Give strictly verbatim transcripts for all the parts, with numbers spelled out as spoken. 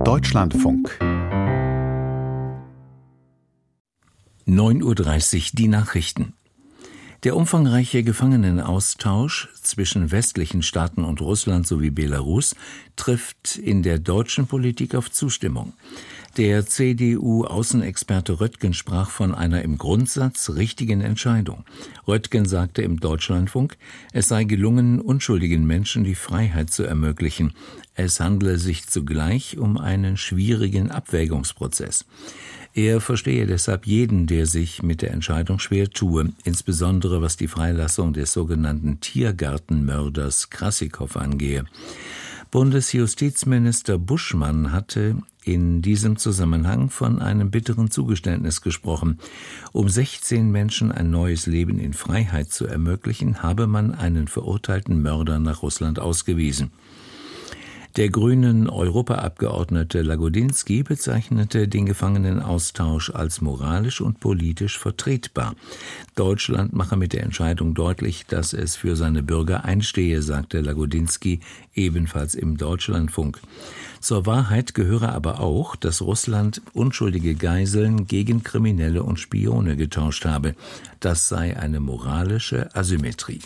Deutschlandfunk. neun Uhr dreißig, die Nachrichten. Der umfangreiche Gefangenenaustausch zwischen westlichen Staaten und Russland sowie Belarus trifft in der deutschen Politik auf Zustimmung. Der C D U-Außenexperte Röttgen sprach von einer im Grundsatz richtigen Entscheidung. Röttgen sagte im Deutschlandfunk, es sei gelungen, unschuldigen Menschen die Freiheit zu ermöglichen. Es handle sich zugleich um einen schwierigen Abwägungsprozess. Er verstehe deshalb jeden, der sich mit der Entscheidung schwer tue, insbesondere was die Freilassung des sogenannten Tiergartenmörders Krassikow angehe. Bundesjustizminister Buschmann hatte in diesem Zusammenhang von einem bitteren Zugeständnis gesprochen. Um sechzehn Menschen ein neues Leben in Freiheit zu ermöglichen, habe man einen verurteilten Mörder nach Russland ausgewiesen. Der grünen Europaabgeordnete Lagodinsky bezeichnete den Gefangenenaustausch als moralisch und politisch vertretbar. Deutschland mache mit der Entscheidung deutlich, dass es für seine Bürger einstehe, sagte Lagodinsky ebenfalls im Deutschlandfunk. Zur Wahrheit gehöre aber auch, dass Russland unschuldige Geiseln gegen Kriminelle und Spione getauscht habe. Das sei eine moralische Asymmetrie.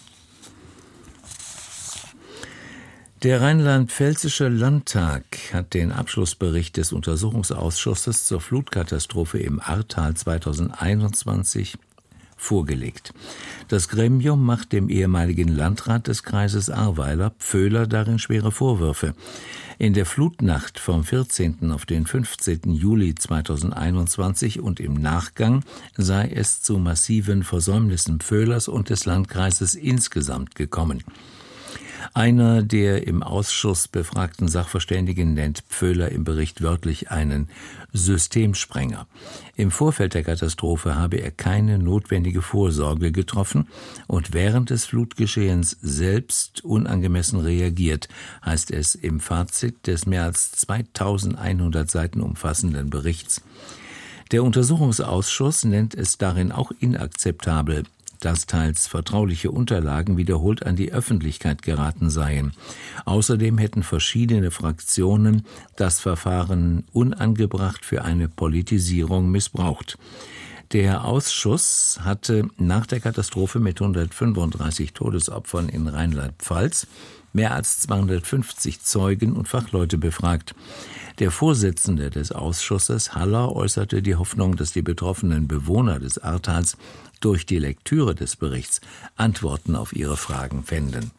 Der Rheinland-Pfälzische Landtag hat den Abschlussbericht des Untersuchungsausschusses zur Flutkatastrophe im Ahrtal zweitausendeinundzwanzig vorgelegt. Das Gremium macht dem ehemaligen Landrat des Kreises Ahrweiler, Pföhler, darin schwere Vorwürfe. In der Flutnacht vom vierzehnten auf den fünfzehnten Juli zweitausendeinundzwanzig und im Nachgang sei es zu massiven Versäumnissen Pföhlers und des Landkreises insgesamt gekommen. Einer der im Ausschuss befragten Sachverständigen nennt Pföhler im Bericht wörtlich einen Systemsprenger. Im Vorfeld der Katastrophe habe er keine notwendige Vorsorge getroffen und während des Flutgeschehens selbst unangemessen reagiert, heißt es im Fazit des mehr als zweitausendeinhundert Seiten umfassenden Berichts. Der Untersuchungsausschuss nennt es darin auch inakzeptabel, dass teils vertrauliche Unterlagen wiederholt an die Öffentlichkeit geraten seien. Außerdem hätten verschiedene Fraktionen das Verfahren unangebracht für eine Politisierung missbraucht. Der Ausschuss hatte nach der Katastrophe mit hundertfünfunddreißig Todesopfern in Rheinland-Pfalz mehr als zweihundertfünfzig Zeugen und Fachleute befragt. Der Vorsitzende des Ausschusses, Haller, äußerte die Hoffnung, dass die betroffenen Bewohner des Ahrtals durch die Lektüre des Berichts Antworten auf ihre Fragen fänden.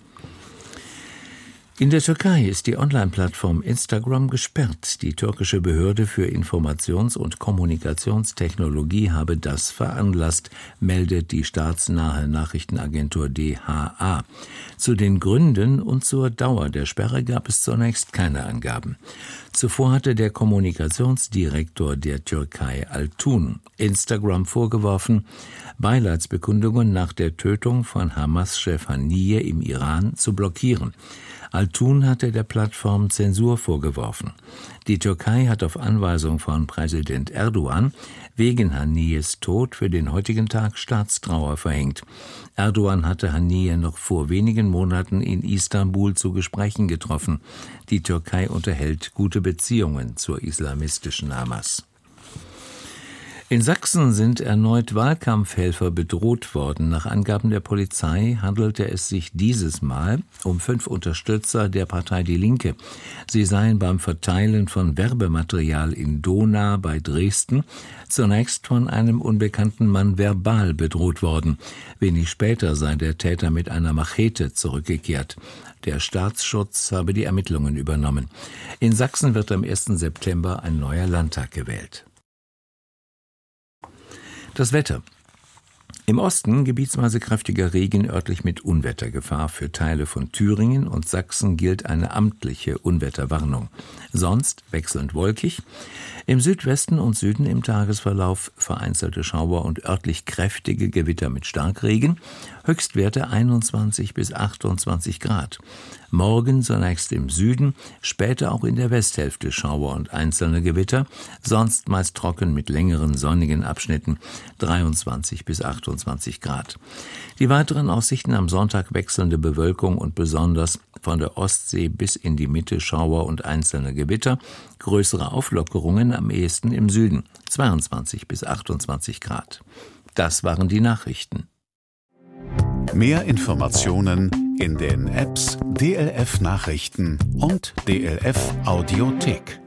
In der Türkei ist die Online-Plattform Instagram gesperrt. Die türkische Behörde für Informations- und Kommunikationstechnologie habe das veranlasst, meldet die staatsnahe Nachrichtenagentur D H A. Zu den Gründen und zur Dauer der Sperre gab es zunächst keine Angaben. Zuvor hatte der Kommunikationsdirektor der Türkei Altun Instagram vorgeworfen, Beileidsbekundungen nach der Tötung von Hamas-Chef Haniyeh im Iran zu blockieren. Altun hatte der Plattform Zensur vorgeworfen. Die Türkei hat auf Anweisung von Präsident Erdogan wegen Haniyehs Tod für den heutigen Tag Staatstrauer verhängt. Erdogan hatte Haniyeh noch vor wenigen Monaten in Istanbul zu Gesprächen getroffen. Die Türkei unterhält gute Beziehungen zur islamistischen Hamas. In Sachsen sind erneut Wahlkampfhelfer bedroht worden. Nach Angaben der Polizei handelte es sich dieses Mal um fünf Unterstützer der Partei Die Linke. Sie seien beim Verteilen von Werbematerial in Dohna bei Dresden zunächst von einem unbekannten Mann verbal bedroht worden. Wenig später sei der Täter mit einer Machete zurückgekehrt. Der Staatsschutz habe die Ermittlungen übernommen. In Sachsen wird am ersten September ein neuer Landtag gewählt. Das Wetter. Im Osten gebietsweise kräftiger Regen, örtlich mit Unwettergefahr. Für Teile von Thüringen und Sachsen gilt eine amtliche Unwetterwarnung. Sonst wechselnd wolkig. Im Südwesten und Süden im Tagesverlauf vereinzelte Schauer und örtlich kräftige Gewitter mit Starkregen. Höchstwerte einundzwanzig bis achtundzwanzig Grad. Morgen zunächst im Süden, später auch in der Westhälfte Schauer und einzelne Gewitter, sonst meist trocken mit längeren sonnigen Abschnitten, dreiundzwanzig bis achtundzwanzig Grad. Die weiteren Aussichten: am Sonntag wechselnde Bewölkung und besonders von der Ostsee bis in die Mitte Schauer und einzelne Gewitter, größere Auflockerungen am ehesten im Süden, zweiundzwanzig bis achtundzwanzig Grad. Das waren die Nachrichten. Mehr Informationen in den Apps D L F Nachrichten und D L F Audiothek.